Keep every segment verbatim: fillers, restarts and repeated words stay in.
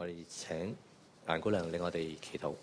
我哋請顏姑娘令我哋祈禱。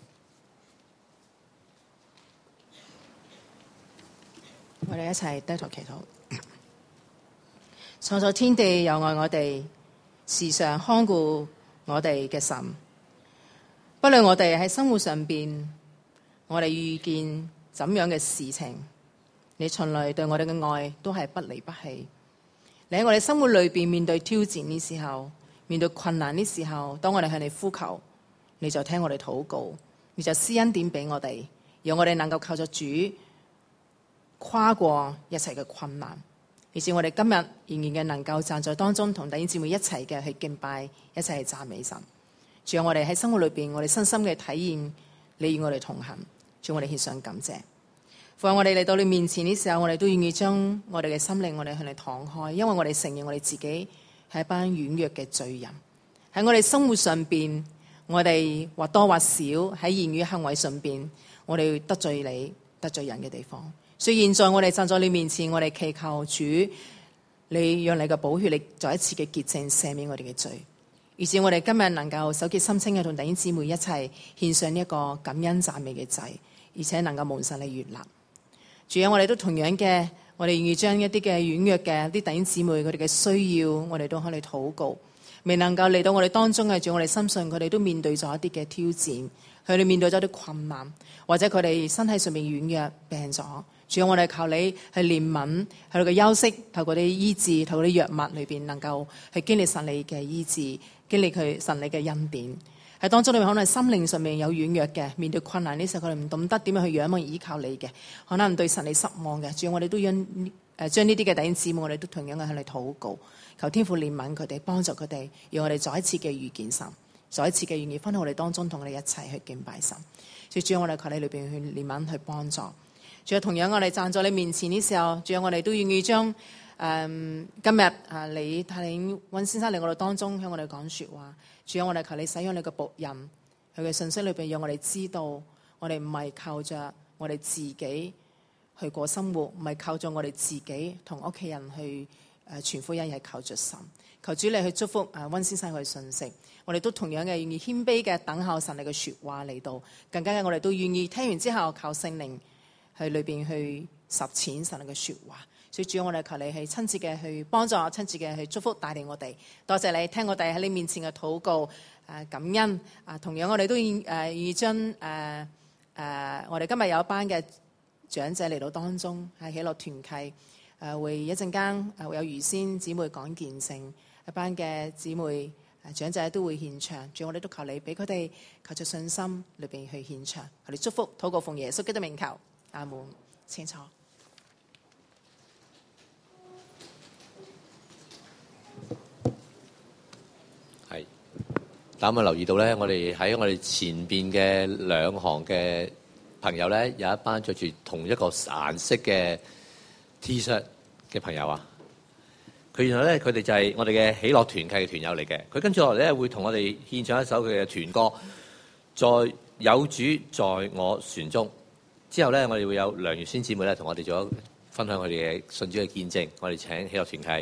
我哋一齊低頭祈禱。創造天地又愛我哋，時常看顧我哋嘅神。不論我哋喺生活上邊，我哋遇見怎樣嘅事情，你從來對我哋嘅愛都係不離不棄。你喺我哋生活裏邊面對挑戰嘅時候，面對困難嘅時候，當我哋向你呼求，你就聽我哋禱告，你就施恩典俾我哋，讓我哋能夠靠着主跨過一切嘅困難，以致我哋今日仍然嘅能夠站在當中，同弟兄姊妹一齊嘅去敬拜，一齊去讚美神。主啊，我哋喺生活裏邊，我哋深深嘅體驗你與我哋同行。主，我哋獻上感謝。父啊，我哋嚟到你面前嘅時候，我哋都願意將我哋嘅心靈，我哋向你敞開，因為我哋承認我哋自己係一班軟弱嘅罪人。喺我哋生活上邊，我哋或多或少喺言語行為上邊，我哋得罪你、得罪人嘅地方。所以現在我哋站在你面前，我哋祈求主，你讓你嘅寶血力再一次嘅潔淨赦免我哋嘅罪，以致我哋今日能夠手潔心清嘅同弟兄姊妹一齊獻上呢一個感恩讚美嘅祭，而且能夠蒙神你悅納。主啊，我哋都同樣嘅，我哋願意將一啲嘅軟弱嘅啲弟兄姊妹佢哋嘅需要，我哋都向你禱告。未能夠嚟到我哋當中嘅，主，我哋深信佢哋都面對咗一啲嘅挑戰，佢哋面對咗啲困難，或者佢哋身體上面軟弱病咗。主啊，我哋求你去憐憫，喺佢嘅休息，透過啲醫治，透過啲藥物裏邊，能夠去經歷神你嘅醫治，經歷佢神你嘅恩典。喺當中裏面可能心靈上面有軟弱嘅，面對困難呢時候佢哋唔懂得點樣去仰望依靠你嘅，可能對神你失望嘅。主啊，我哋都讓誒將呢啲嘅弟兄姊妹，我哋都同樣嘅向你禱告，求天父憐憫佢哋，幫助佢哋，讓我哋再一次嘅遇見神，再一次嘅願意分享我哋當中，同我哋一齊去敬拜神。所以主啊，我哋求你裏邊去憐憫，去幫助。主啊，同樣我哋站在你面前呢時候，主啊，我哋都願意將誒、嗯、今日啊，你帶領溫先生嚟我哋當中向我哋講說話。主啊，我哋求你使用你嘅僕人，佢嘅信息裏邊，讓我哋知道，我哋唔係靠着我哋自己去過生活，唔係靠着我哋自己同屋企人去誒傳福音，係靠着神。求主你去祝福誒溫先生佢嘅信息。我哋都同樣嘅願意謙卑嘅等候神你嘅說話嚟到，更加嘅我哋都願意聽完之後靠聖靈去裏邊去實踐神嘅說話。所以主，我哋求你去親自嘅去幫助，親自嘅去祝福帶領我哋。多謝你聽我哋喺你面前嘅禱告，誒、呃、感恩。啊，同樣我哋都願誒願意將誒誒我哋今日有一班嘅長者嚟到當中，係喜樂團契，誒、呃、會一陣間誒會有預先姊妹講見證，一班嘅姊妹誒、呃、長者都會獻唱。主，我哋都求你俾佢哋求着信心裏邊去獻唱，我哋祝福禱告奉耶穌基督名求，阿門。請坐。 係，大家有冇留意到咧？我哋喺我哋前邊嘅兩行嘅朋友咧，有一班着住同一個顏色嘅 T-shirt 嘅朋友啊！佢原來咧，佢哋就係我哋嘅喜樂團契嘅團友嚟嘅。佢跟住落嚟咧，會同我哋獻唱一首佢嘅團歌，在有主在我船中。之後咧，我哋會有梁月仙姊妹咧，同我哋做分享佢哋嘅信主嘅見證。我哋請喜樂團契。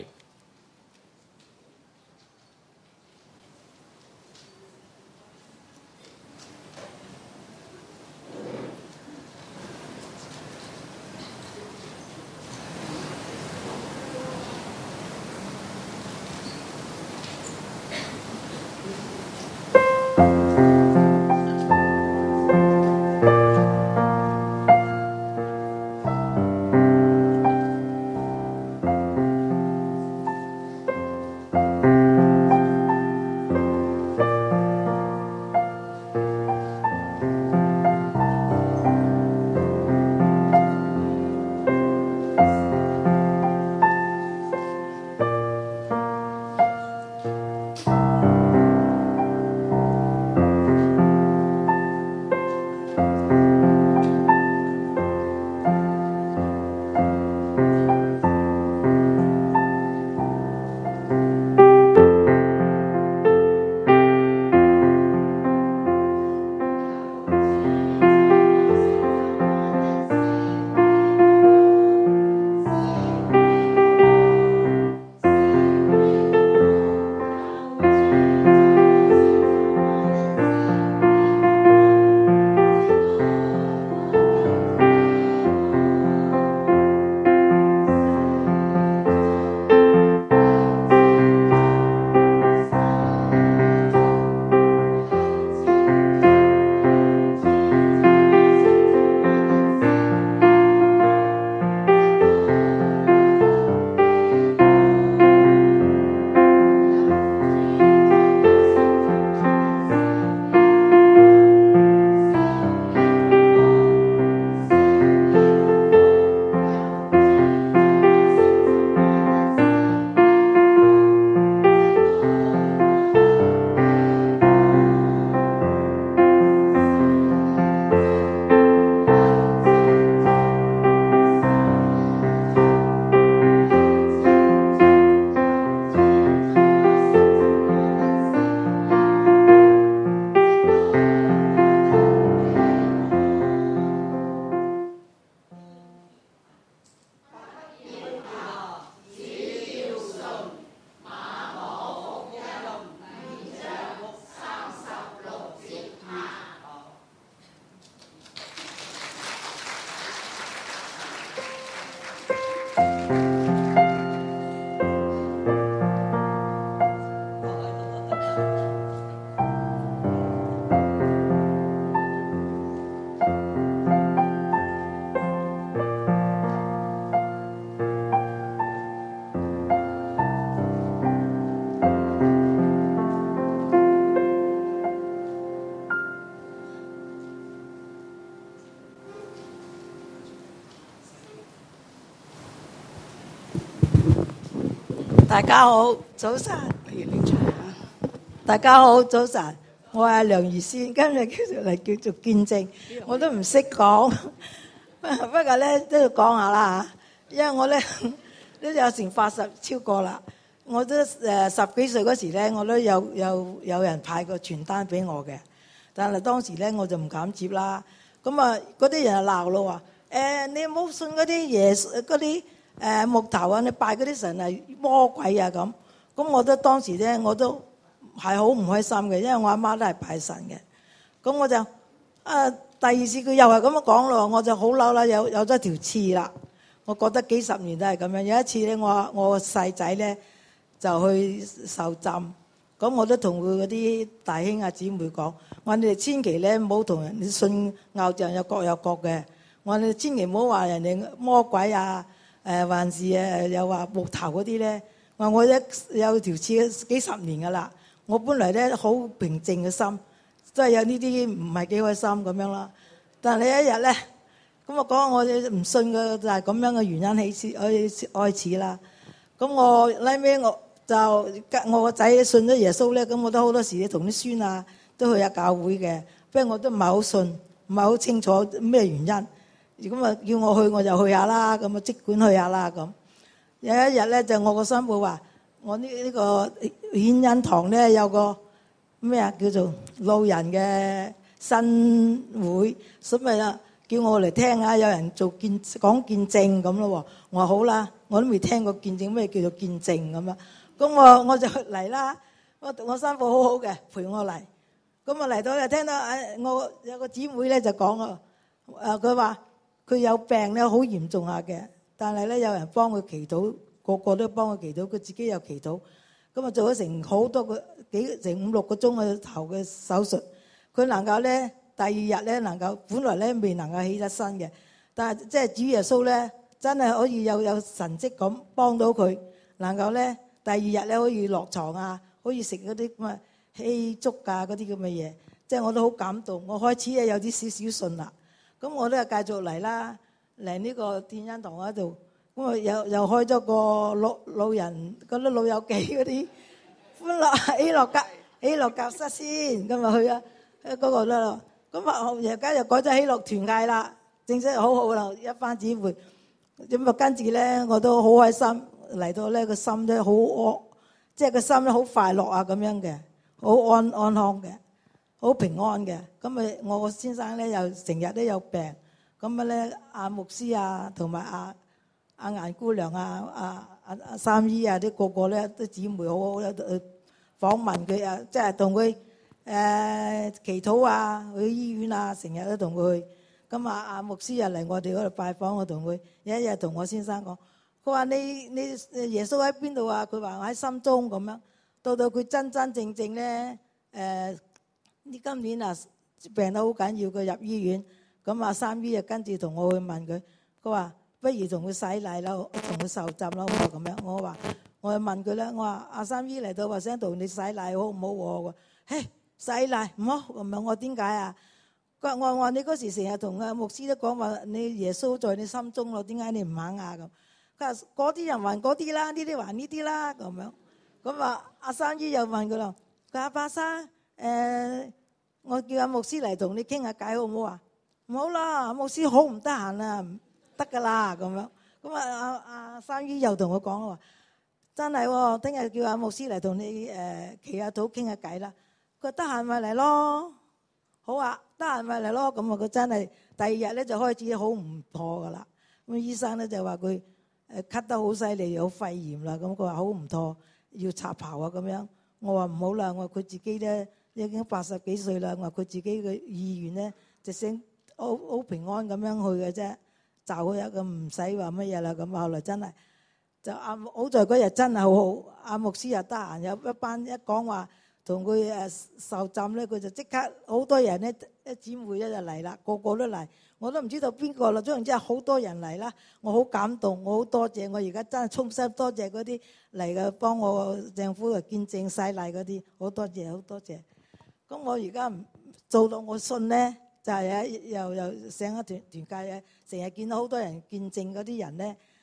大家好，早晨。大家好，早晨。我係梁怡詩，今日叫做嚟叫做見證，我都唔識講，不過咧都要講下啦嚇。因為我咧都有成八十超過啦，我都誒十幾歲嗰時咧，我都有有有人派個傳單俾我嘅，但係當時咧我就唔敢接啦。咁啊嗰啲人就鬧咯話，誒你冇信嗰啲耶嗰啲誒木頭啊，你拜嗰啲神係魔鬼啊咁。咁我都當時咧我都係好唔開心嘅，因為我阿媽都係拜神嘅。咁我就啊第二次佢又係咁樣講咯，我就好嬲啦，有有咗條刺啦。我覺得幾十年都係咁樣。有一次咧，我我個細仔咧就去受浸，咁我都同佢嗰啲大兄啊姊妹講，我話你哋千祈咧唔好同人哋信偶像有各有各嘅。我話你哋千祈唔好話人哋魔鬼啊，誒還是誒又話木頭嗰啲咧。我話我一有條刺幾十年噶啦。我本來咧好平靜嘅心，都係有呢啲唔係幾開心咁樣啦。但係一日咧，咁我講我唔信嘅就係咁樣嘅原因起始開開始啦。咁我拉尾我就我個仔信咗耶穌咧，咁我都好多時同啲孫啊都去下教會嘅，不過我都唔係好信，唔係好清楚咩原因。咁啊叫我去我就去下啦，咁啊即管去下啦咁。有一日咧就我個新抱話。我呢呢個顯恩堂咧有個咩啊叫做老人嘅新會，所以咪啊叫我嚟聽下，有人做見講見證咁咯。我話好啦，我都未聽過見證咩叫做見證咁啊。咁我我就嚟啦。我我新抱好好嘅陪我嚟。咁我嚟到就聽到誒，我有個姊妹咧就講啊，誒佢話佢有病咧，好嚴重下嘅，但係咧有人幫佢祈禱。個個都幫佢祈禱，佢自己又祈禱，咁啊做咗成好多個幾成五六個鐘嘅頭嘅手術，佢能夠咧第二日咧能夠，本來咧未能夠起得身嘅，但係即係主耶穌咧真係可以有有神蹟咁幫到佢，能夠咧第二日咧可以落床啊，可以食嗰啲咁啊稀粥啊嗰啲咁嘅嘢，即係我都好感動，我開始咧有啲少少信啦，咁我都係繼續嚟啦，嚟呢個天恩堂嗰度。咁啊又又開咗個老老人嗰啲老友記嗰啲歡樂喜樂教喜樂教室先，咁啊去啊嗰個啦。咁啊而家又改咗喜樂團契啦，正式好好啦，一班姊妹。咁啊跟住咧我都好開心，嚟到咧個心咧好安，即係個心咧好快樂啊咁樣嘅，好安安康嘅，好平安嘅。咁啊我個先生咧又成日都有病，咁啊咧阿牧師啊同埋阿阿顏姑娘啊、阿阿阿三姨啊，啲個個咧都姊妹好好咧，訪問佢啊，即係同佢誒祈禱啊，去醫院啊，成日都同佢去。咁啊，阿牧師又嚟我哋嗰度拜訪，我同佢有一日同我先生講，佢話你你耶穌喺邊度啊？佢話我喺心中咁樣。到到佢真真正正咧誒，呢今年啊病得好緊要，佢入醫院。咁阿三姨就跟住同我去問佢，佢話，不如同佢洗禮啦，同佢受浸啦，咁樣。我話我就問佢咧，我話阿三姨嚟到話想同你洗禮好唔好？我話嘿洗禮唔好咁樣。我點解啊？佢話我話你嗰時成日同阿牧師都講話你耶穌在你心中咯，點解你唔肯啊？咁佢話嗰啲人還嗰啲啦，呢啲還呢啲啦咁樣。咁啊阿三姨又問佢咯，佢話阿伯生誒，我叫阿牧師嚟同你傾下偈好唔好啊？唔好啦，阿牧師好唔得閒啊。得噶啦咁樣，咁啊阿阿三姨又同我講話，真係喎，聽日叫阿牧師嚟同你誒祈下禱傾下偈啦。佢得閒咪嚟咯，好啊，得閒咪嚟咯。咁啊佢真係第二日咧就開始好唔妥噶啦。咁醫生咧就話佢誒咳得好犀利，有肺炎啦。咁佢話好唔妥，要插喉啊咁樣。我話唔好啦，我話佢自己咧已經八十幾歲啦，我話佢自己嘅意願咧就想好好平安咁樣去嘅啫。就佢一個唔使話乜嘢啦，咁後來真係就阿好在嗰日真係好好，阿牧師又得閒，有一班一講話同佢誒受浸咧，佢就即刻好多人咧，一姊妹咧就嚟啦，個個都嚟，我都唔知道邊個啦，總言之係好多人嚟啦，我好感動，我好多謝，我而家真係衷心多謝嗰啲嚟嘅幫我政府嘅見證洗禮嗰啲，好多謝好多謝。咁我而家做到我信咧。就係又又上一團團契啊，成日見到好多人見證嗰啲人咧，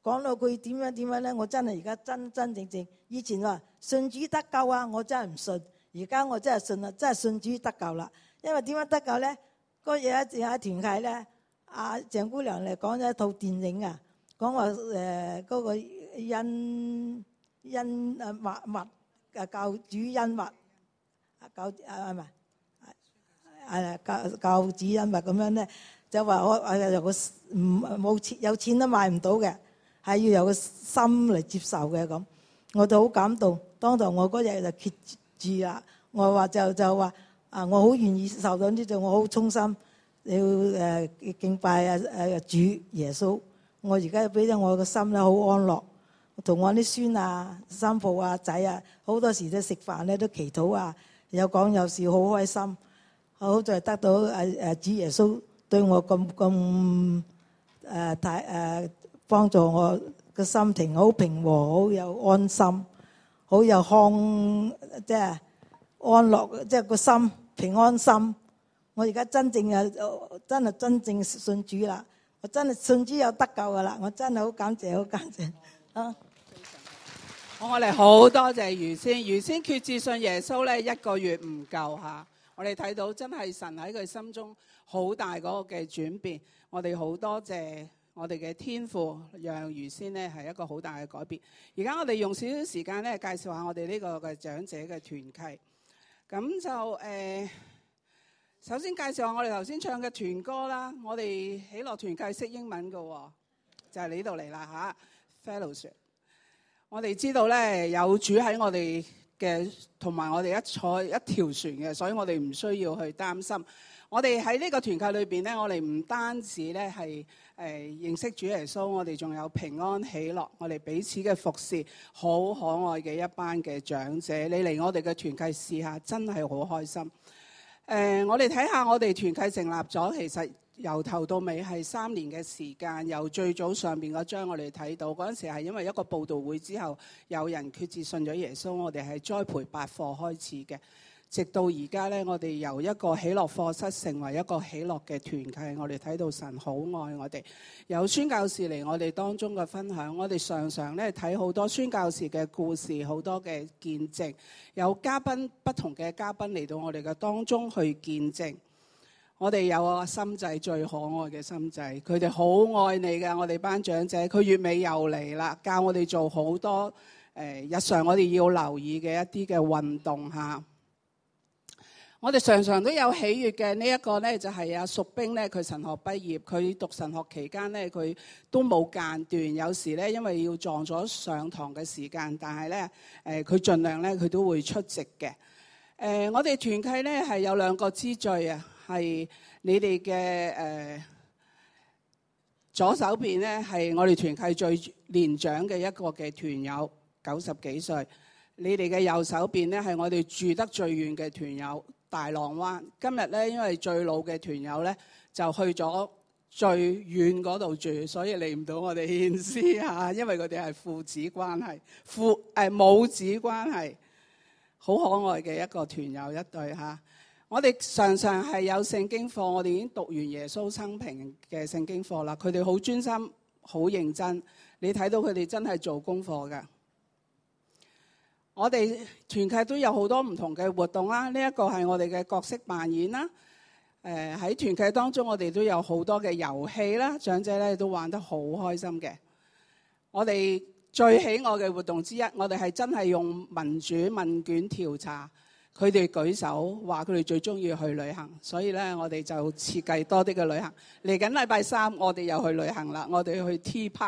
講到佢點樣點樣咧，我真係而家真真正正，以前話信主得救啊，我真係唔信，而家我真係信啦，真係信主得救啦。因為點樣得救咧？嗰日有一有一團契咧，阿鄭姑娘嚟講咗一套電影啊，講話誒嗰個恩恩啊物物啊救主恩物啊救啊唔係係救救主恩物咁樣咧，就話我誒有個唔冇錢有錢都買唔到嘅，係要有個心嚟接受嘅咁，我就好感動。當堂我嗰日就決志啦，我話就就話啊，我好願意受到呢種，我好衷心要誒敬拜啊誒主耶穌。我而家俾咗我個心咧好安樂，同我啲孫啊、新抱啊、仔啊，好多時都食飯咧都祈禱啊，有講有笑，好開心。好在得到誒誒主耶穌對我咁咁誒太誒幫助我個心情好平和，好有安心，好有康，即係安樂，即係個心平安心。我而家真正啊，真係真正信主啦！我真係信主有得救噶啦！我真係好感謝，好感謝啊！ 好，我哋好多謝余先，余先決志信耶穌咧一個月唔夠嚇。我哋睇到真係神喺佢心中好大嗰個嘅轉變，我哋好多謝我哋嘅天父，讓余先呢係一個好大嘅改變。而家我哋用少少時間咧介紹下我哋呢個嘅長者嘅團契。咁就誒、呃，首先介紹下我哋頭先唱嘅團歌啦。我哋喜樂團契識英文嘅，就係呢度嚟啦嚇 Fellowship。我哋知道咧有主喺我哋嘅同埋我哋一坐一條船嘅，所以我哋唔需要去擔心。我哋喺呢個團契裏邊咧，我哋唔單止咧係誒認識主耶穌，我哋仲有平安喜樂，我哋彼此嘅服侍，好可愛嘅一班嘅長者。你嚟我哋嘅團契試下，真係好開心。誒、呃，我哋睇下我哋團契成立咗，其實由頭到尾係三年嘅時間。由最早上邊嗰張我哋睇到嗰陣時係因為一個佈道會之後，有人決志信咗耶穌，我哋係栽培百課開始嘅。直到而家咧，我哋由一個喜樂課室成為一個喜樂嘅團契，我哋睇到神好愛我哋。有宣教士嚟我哋當中嘅分享，我哋常常咧睇好多宣教士嘅故事，好多嘅見證。有嘉賓不同嘅嘉賓嚟到我哋嘅當中去見證。我哋有啊心仔，最可愛嘅心仔，佢哋好愛你㗎。我哋班長者，佢月尾又嚟啦，教我哋做好多誒、呃、日常我哋要留意嘅一啲嘅運動嚇。我哋常常都有喜悅嘅。呢一個呢，就係阿淑冰呢，佢神學畢業，佢讀神學期間呢，佢都冇間斷。有時呢，因為要撞咗上堂嘅時間，但係呢，誒佢盡量呢，佢都會出席嘅。誒、呃，我哋團契呢，係有兩個支序啊，係你哋嘅誒左手邊呢，係我哋團契最年長嘅一個嘅團友，九十幾歲。你哋嘅右手邊呢，係我哋住得最遠嘅團友。大浪灣今日咧，因為最老嘅團友咧就去咗最遠嗰度住，所以嚟唔到我哋獻詩嚇，因為佢哋係父子關係，父誒母子關係，好可愛嘅一個團友一對嚇。我哋常常係有聖經課，我哋已經讀完耶穌生平嘅聖經課啦。佢哋好專心，好認真，你睇到佢哋真係做功課㗎。我哋團契都有好多唔同嘅活動啦，呢一個係我哋嘅角色扮演啦。誒喺團契當中，我哋都有好多嘅遊戲啦，長者咧都玩得好開心嘅。我哋最喜愛嘅活動之一，我哋係真係用民主問卷調查，佢哋舉手話佢哋最中意去旅行，所以咧我哋就設計多啲嘅旅行。嚟緊禮拜三，我哋又去旅行啦，我哋去 T Park。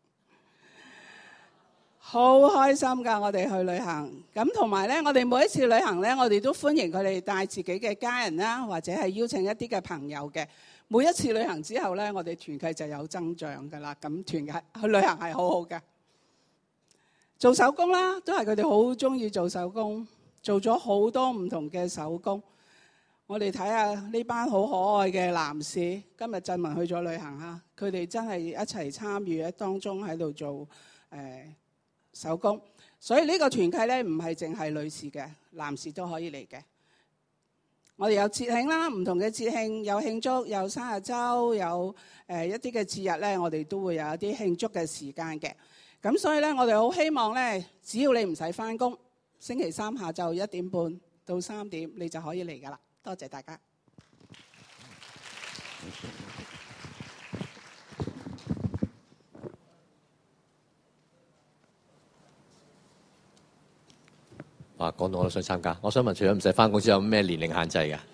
好開心㗎！我哋去旅行咁，同埋咧，我哋每一次旅行咧，我哋都歡迎佢哋帶自己嘅家人啦，或者係邀請一啲嘅朋友嘅。每一次旅行之後咧，我哋團契就有增長㗎啦。咁團契去旅行係好好㗎。做手工啦，都係佢哋好中意做手工，做咗好多唔同嘅手工。我哋睇下呢班好可愛嘅男士，今日振文去咗旅行嚇，佢哋真係一齊參與喺當中喺度做誒。呃手工，所以呢個團契咧唔係淨係女士嘅，男士都可以嚟嘅。 我哋有節慶啦，唔同嘅節慶有慶祝，有生日週，有誒一啲嘅節日咧，我哋都會有一啲慶祝嘅時間嘅。咁所以咧，我哋好希望咧，只要你唔使返工，星期三下晝一點半到三點，你就可以嚟㗎啦。多謝大家。 哇！講到我都想參加。我想問，除咗唔使返工之後，有咩年齡限制㗎？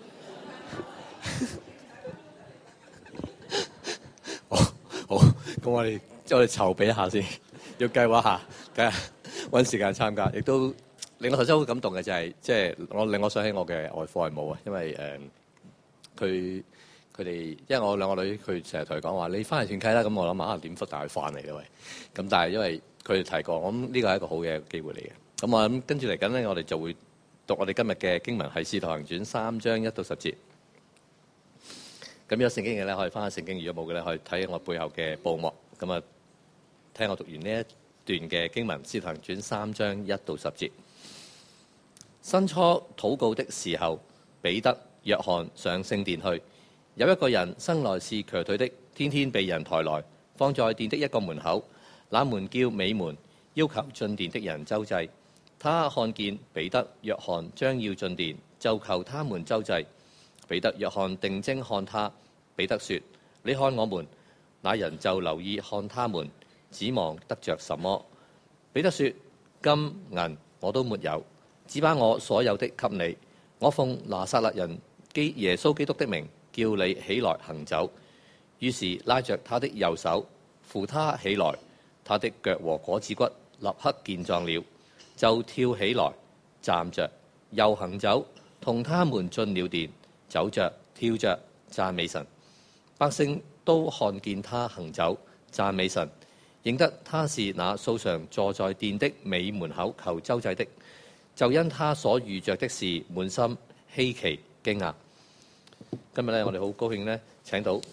好，好，咁我哋即係我哋籌備一下先，要計劃下，睇下揾時間參加。亦都令我頭先好感動嘅就係、是，即係我令我想起我嘅外父外母啊，因為誒佢佢哋，因為我兩個女，佢成日同佢講話，你翻嚟團契啦。咁我諗下點復帶佢翻嚟咧？喂，咁但係因為佢哋提過，我諗呢個係一個好嘅機會嚟嘅。咁我諗跟住嚟緊咧，我哋就會讀我哋今日嘅經文係《使徒行傳》三章一到十節。咁有聖經嘅咧，可以翻下聖經；如果冇嘅咧，可以睇我背後嘅報幕。咁啊，聽我讀完呢一段嘅經文《使徒行傳》三章一到十節。申初禱告的時候，彼得、約翰上聖殿去，有一個人生來是瘸腿的，天天被人抬來，放在殿的一個門口，那門叫美門，要求進殿的人周濟。他看見彼得、約翰將要進殿，就求他們周濟。彼得、約翰定睛看他。彼得說：你看我們。那人就留意看他們，指望得着什麼。彼得說：金銀我都沒有，只把我所有的給你。我奉拿撒勒人基耶穌基督的名，叫你起來行走。於是拉着他的右手，扶他起來，他的腳和果子骨立刻健壯了。就跳起來，站着，又行走，同他們進了殿，走着，跳着，讚美神。百姓都看見他行走，讚美神，認得他是那素常坐在殿的美門口求周濟的，就因他所遇着的事滿心稀奇驚訝。今日咧，我哋好高興咧，請到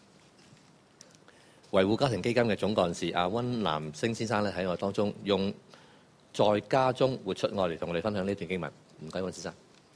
維護家庭基金嘅總幹事阿溫南星先生咧喺我當中用在家中活出愛嚟同我哋分享呢段經文。唔該，溫先生。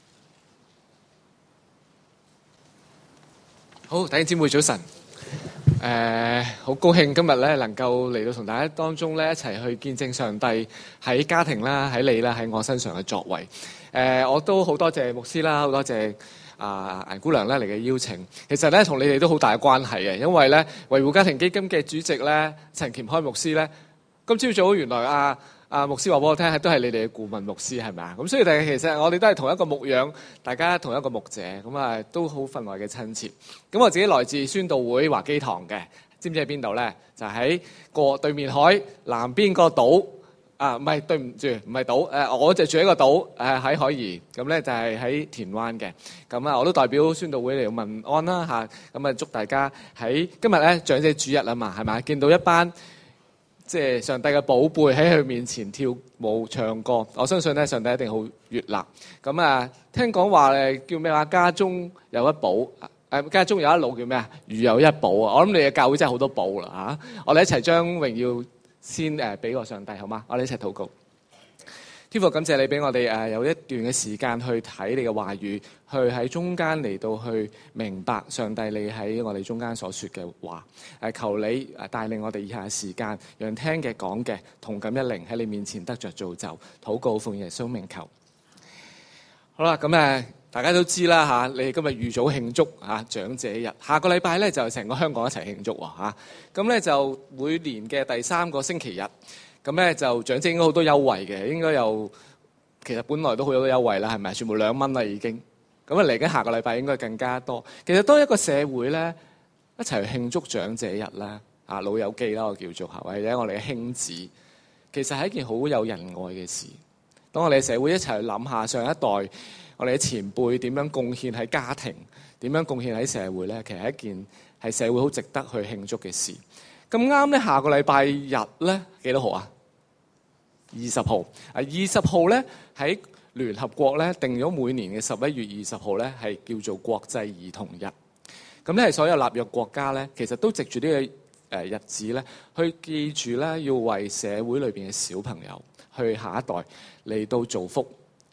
好，弟兄姊妹早晨。誒、呃，好高興今日咧能夠嚟到同大家當中咧一齊去見證上帝喺家庭啦、喺你啦、喺我身上嘅作為。誒、呃，我都好多謝牧師啦，好多謝啊顏姑娘咧嚟嘅邀請。其實咧同你哋都好大嘅關係嘅，因為咧維護家庭基金嘅主席咧陳鉗開牧師咧，今朝早原來啊。啊，牧師話俾我聽，係都係你哋嘅顧問牧師係咪啊？咁所以大家其實我哋都係同一個牧養，大家同一個牧者，咁啊都好分外嘅親切。咁我自己來自宣道會華基堂嘅，知唔知喺邊度咧？就喺個對面海南邊個島啊，唔係對唔住，唔係島誒，我就住喺個島誒喺海怡，咁咧就係喺田灣嘅。咁啊，我都代表宣道會嚟問安啦嚇。咁啊，祝大家喺今日咧長者主日啊嘛，係咪？見到一班即係上帝嘅寶貝喺佢面前跳舞唱歌，我相信咧上帝一定好悅納。咁啊，聽講話誒叫咩話？家中有一寶，誒家中有一老叫咩啊？如有一寶啊！我諗你嘅教會真係好多寶啦嚇！我哋一齊將榮耀先誒俾個上帝好嗎？我哋一齊禱告。天父，感謝你俾我哋誒有一段嘅時間去睇你嘅話語，去喺中間嚟到去明白上帝你喺我哋中間所說嘅話。誒求你誒帶領我哋以下嘅時間，讓聽嘅講嘅同感一靈喺你面前得着造就。禱告奉耶穌名求。好啦，咁誒大家都知啦嚇，你今日預早慶祝嚇長者日，下個禮拜咧就成個香港一齊慶祝喎嚇。咁咧就每年嘅第三個星期日。咁咧就長者應該好多優惠嘅，應該有其實本來都好多優惠啦，係咪？全部兩蚊啦已經。咁啊嚟緊下個禮拜應該更加多。其實當一個社會咧一齊去慶祝長者日啦，啊老友記啦我叫做嚇，或者我哋嘅兄子，其實係一件好有仁愛嘅事。當我哋社會一齊去諗下上一代我哋嘅前輩點樣貢獻喺家庭，點樣貢獻喺社會咧，其實係一件係社會好值得去慶祝嘅事。咁啱咧，下個禮拜日咧幾多號啊？二十號啊！二十號咧喺聯合國咧定咗每年嘅十一月二十號咧係叫做國際兒童日。咁咧係所有納約國家咧，其實都藉住呢個誒日子咧，去記住咧要為社會裏邊嘅小朋友，去下一代嚟到造福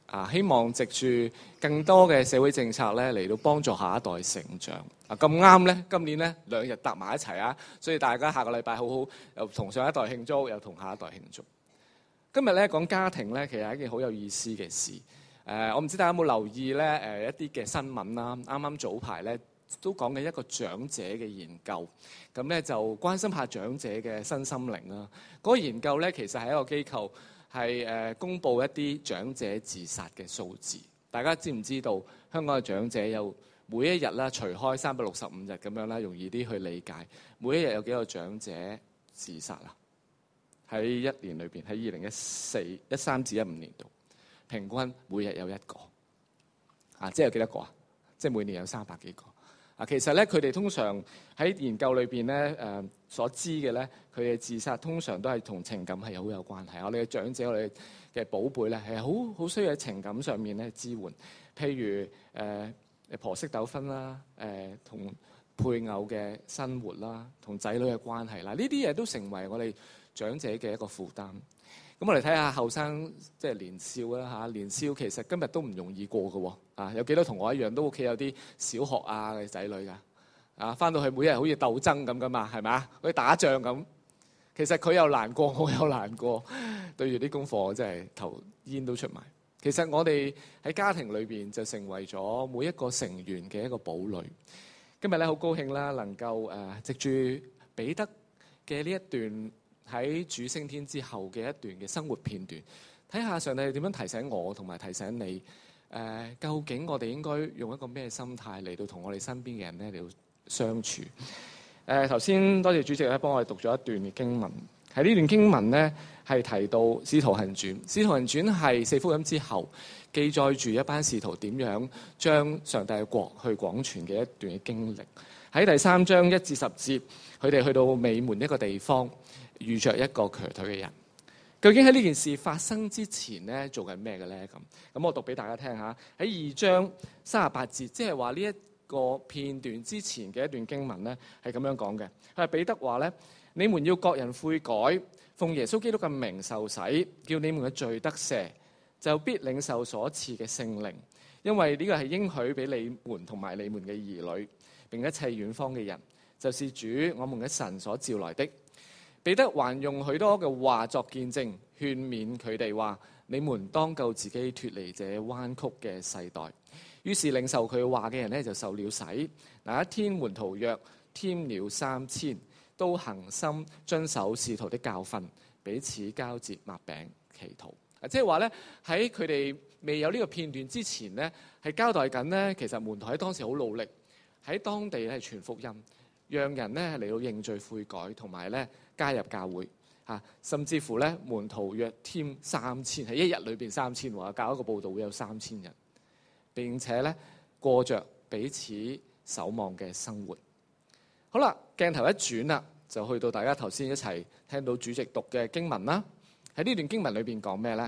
啊，希望藉住更多嘅社會政策咧嚟到幫助下一代成長。啊，咁啱咧，今年咧兩日搭埋一齊啊，所以大家下個禮拜好好又同上一代慶祝，又同下一代慶祝。今日咧講家庭咧，其實係一件好有意思嘅事。誒、呃，我唔知大家有冇留意咧？誒、呃，一啲嘅新聞啦，啱啱早排咧都講緊一個長者嘅研究，咁咧就關心下長者嘅身心靈啦。嗰、那個研究咧其實係一個機構。係誒公布一啲長者自殺嘅數字，大家知唔知道香港嘅長者有每一日啦，除開三百六十五日咁樣啦，容易啲去理解。每一日有幾個長者自殺啊？喺一年裏邊，喺二零一四、一三至一五年度，平均每日有一個啊，即係有幾多個啊？即係每年有三百幾個啊。其實咧，佢哋通常喺研究裏邊咧誒所知嘅咧。佢嘅自殺通常都係同情感係好有關係。我哋嘅長者，我哋嘅寶貝咧，係好好需要喺情感上面咧支援。譬如誒、呃、婆媳糾紛啦，誒、呃、同配偶嘅生活啦，同仔女嘅關係啦，呢啲嘢都成為我哋長者嘅一個負擔。咁我哋睇下後生，即係年少啦嚇，年少其實今日都唔容易過嘅喎。啊，有幾多同我一樣都屋企有啲小學啊嘅仔女㗎？啊，翻到去每日好似鬥爭咁噶嘛，係咪啊？好似打仗咁。其實佢又難過，我又難過，對住啲功課，我真係頭煙都出埋。其實我哋喺家庭裏邊就成為咗每一個成員嘅一個堡壘。今日咧好高興啦，能夠誒藉住彼得嘅呢一段喺主升天之後嘅一段嘅生活片段，睇下上帝點樣提醒我同埋提醒你誒、呃，究竟我哋應該用一個咩心態嚟到同我哋身邊嘅人咧嚟到相處。誒頭先多謝主席咧，幫我哋讀咗一段嘅經文。喺呢段經文咧，係提到《使徒行傳》。《使徒行傳》係四福音之後記載住一班使徒點樣將上帝嘅國去廣傳嘅一段嘅經歷。喺第三章一至十節，佢哋去到美門一個地方，遇着一個瘸腿嘅人。究竟喺呢件事發生之前咧，做緊咩嘅咧？咁咁我讀俾大家聽下。喺二章三十八節，即係話呢一個片段之前嘅一段經文咧，係咁樣講嘅。佢係彼得話咧：你們要各人悔改，奉耶穌基督嘅名受洗，叫你們嘅罪得赦，就必領受所賜嘅聖靈。因為呢個係應許俾你們同埋你們嘅兒女，並一切遠方嘅人，就是主我們嘅神所召來的。彼得還用許多嘅話作見證，勸勉佢哋話：你們當救自己脫離這彎曲嘅世代。於是領受佢話嘅人咧就受了洗。那一天門徒約添了三千，都恒心遵守使徒的教訓，彼此交接擘餅祈禱。啊，即係話咧喺佢哋未有呢個片段之前咧，係交代緊咧，其實門徒喺當時好努力喺當地咧傳福音，讓人咧嚟到認罪悔改，同埋咧加入教會。嚇，甚至乎咧門徒約添三千，喺一日裏邊三千喎，教一個報道會有三千人。並且咧過着彼此守望嘅生活。好啦，鏡頭一轉啦，就去到大家頭先一齊聽到主席讀嘅經文啦。喺呢段經文裏邊講咩咧？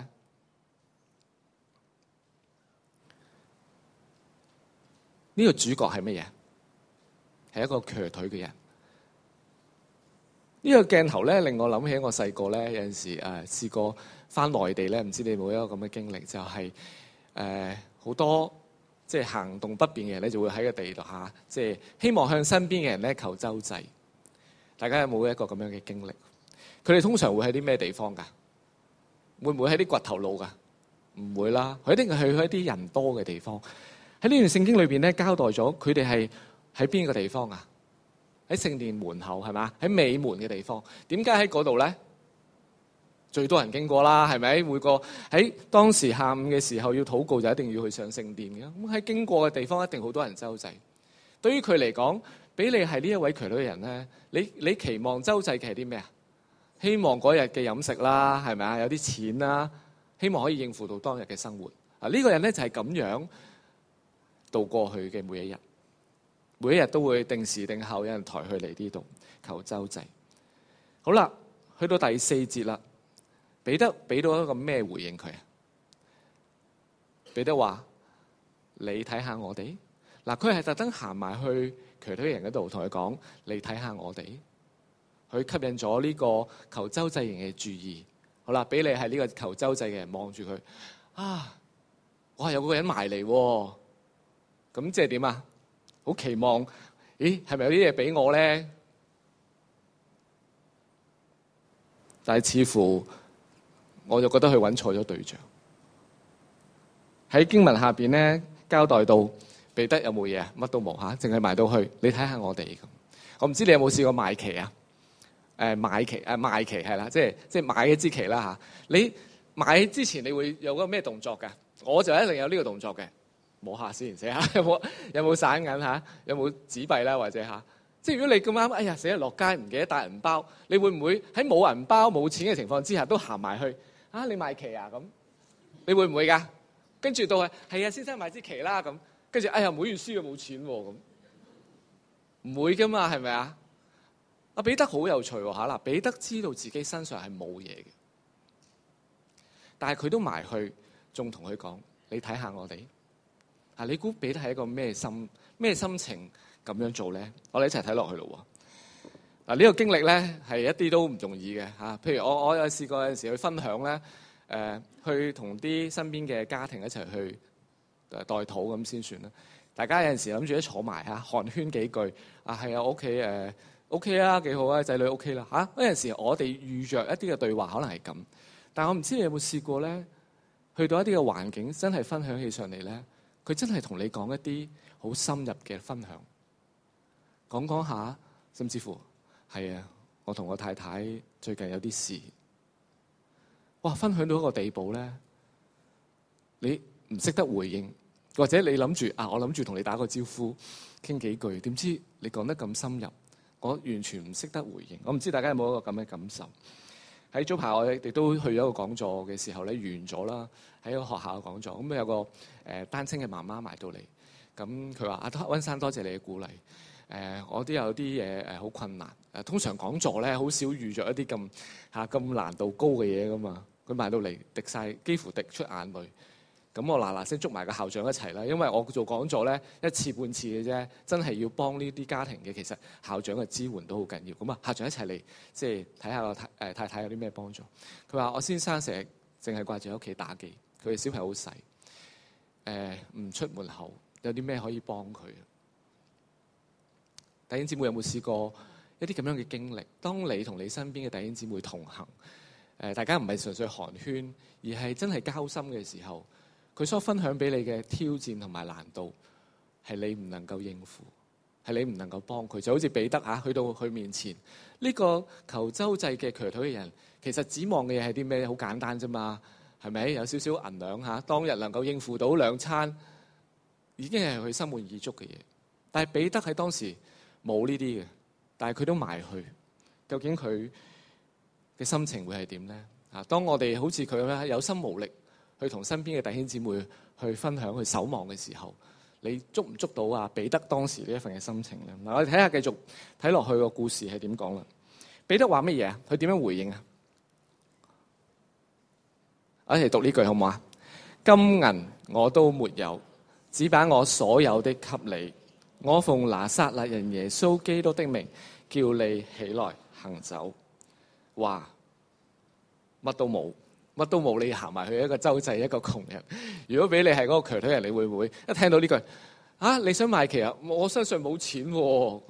呢個主角係乜嘢？係一個瘸腿嘅人。呢個鏡頭咧令我諗起我細個咧有陣時誒試過返內地咧，唔知你有冇一個咁嘅經歷，就係誒好多即係行動不便嘅人咧，就會喺個地度下，即係希望向身邊嘅人咧求周濟。大家有冇一個咁樣嘅經歷？佢哋通常會喺啲咩地方㗎？會唔會喺啲掘頭路㗎？唔會啦，佢一定係去一啲人多嘅地方。喺呢段聖經裏邊咧，交代咗佢哋係喺邊個地方啊？喺聖殿門口係嘛？喺美門嘅地方。點解喺嗰度咧？最多人經過啦，係咪？每個喺當時下午嘅時候要禱告，就一定要去上聖殿嘅。咁喺經過嘅地方，一定好多人周濟。對於佢嚟講，俾你係呢一位瘸腿嘅人咧，你你期望周濟嘅係啲咩啊？希望嗰日嘅飲食啦，係咪啊？有啲錢啦，希望可以應付到當日嘅生活。啊，呢個人咧就係咁樣度過去嘅每一日，每一日都會定時定候有人抬佢嚟呢度求周濟。好啦，去到第四節啦。彼得俾到一個咩回應佢啊？彼得話：你睇下我哋。嗱，佢係特登行埋去瘸腿人嗰度，同佢講：你睇下我哋。佢吸引咗呢個求周濟人嘅注意。好啦，俾你係呢個求周濟嘅人望住佢。啊， 哇有個人埋嚟喎，咁即係點啊？好期望，咦係咪有啲嘢俾我咧？但係似乎我就覺得佢揾錯咗對象。喺經文下邊咧交代到彼得有冇嘢啊？乜都冇嚇，淨係埋到去。你睇下我哋咁。我唔知你有冇試過賣旗啊？誒買旗誒賣旗係啦，即係即係買一支旗啦嚇。你買之前你會有個咩動作㗎？我就一定有呢個動作嘅。摸下先，寫下有冇有冇散銀嚇？有冇紙幣啦或者嚇？即係如果你咁啱，哎呀死啦落街唔記得帶銀包，你會唔會喺冇銀包冇錢嘅情況之下都行埋去啊？你賣旗啊咁？你會唔會㗎？跟住到係係啊，先生買支旗啦咁。跟住哎呀唔好意思啊，冇錢喎咁。唔會㗎嘛，係咪啊？阿彼得好有趣喎嚇嗱，彼得知道自己身上係冇嘢嘅，但係佢都埋去，仲同佢講：你睇下我哋啊！你估彼得係一個咩心咩心情咁樣做咧？我哋一齊睇落去咯喎！嗱，呢個經歷咧係一啲都唔容易嘅嚇。譬如我我有試過有陣時去分享咧，誒、呃、去同啲身邊嘅家庭一齊去代禱咁先算啦。大家有陣時諗住一坐埋嚇寒暄幾句啊，係啊，我屋企誒 OK 啊，幾好啊，仔女 OK 啦嚇。嗰陣時我哋預着一啲嘅對話可能係咁，但我唔知你有冇試過咧，去到一啲嘅環境真係分享起上嚟咧，佢真係同你講一啲好深入嘅分享，講講下，甚至乎係啊，我同我太太最近有啲事，哇，分享到一個地步咧，你唔識得回應。或者你諗住啊，我諗住同你打個招呼，傾幾句，點知你講得咁深入，我完全唔識得回應。我唔知大家有冇一個咁嘅感受？喺早排我亦都去咗一個講座嘅時候咧，完咗啦，喺個學校嘅講座，咁有個誒單親嘅媽媽埋到嚟，咁佢話：阿溫生多謝你嘅鼓勵，誒我都有啲嘢誒好困難，誒通常講座咧好少遇着一啲咁嚇咁難度高嘅嘢噶嘛，佢埋到嚟滴晒，幾乎滴出眼淚。咁我嗱嗱聲捉埋個校長一齊啦，因為我做講座咧一次半次嘅啫，真係要幫呢啲家庭嘅，其實校長嘅支援都好緊要。咁啊，校長一齊嚟，即係睇下個太誒太太有啲咩幫助。佢話：我先生成日淨係掛住喺屋企打機，佢嘅小朋友好細，誒、呃、唔出門口，有啲咩可以幫佢？弟兄姊妹有冇試過一啲咁樣嘅經歷？當你同你身邊嘅弟兄姊妹同行，誒、呃、大家唔係純粹寒暄，而係真係交心嘅時候。佢所分享俾你嘅挑戰同埋難度，係你唔能夠應付，係你唔能夠幫佢。就好似彼得嚇，去到佢面前，呢、這個求周濟嘅瘸腿嘅人，其實指望嘅嘢係啲咩？好簡單啫嘛，係咪？有少少銀兩嚇，當日能夠應付到兩餐，已經係佢心滿意足嘅嘢。但係彼得喺當時冇呢啲嘅，但係佢都埋去。究竟佢嘅心情會係點咧？啊，當我哋好似佢咁樣有心無力，去同身邊嘅弟兄姊妹去分享、去守望嘅時候，你捉唔捉到啊？彼得當時呢一份嘅心情咧？嗱，我哋睇下繼續睇落去個故事係點講啦。彼得話乜嘢啊？佢點樣回應啊？我一齊讀呢句好唔好啊？金銀我都沒有，只把我所有的給你。我奉拿撒勒人耶穌基督的名，叫你起來行走。話乜都冇。乜都冇，你行埋去一個周濟一個窮人。如果俾你係嗰個瘸腿人，你會唔會一聽到呢句啊？你想賣旗啊？我身上冇錢喎。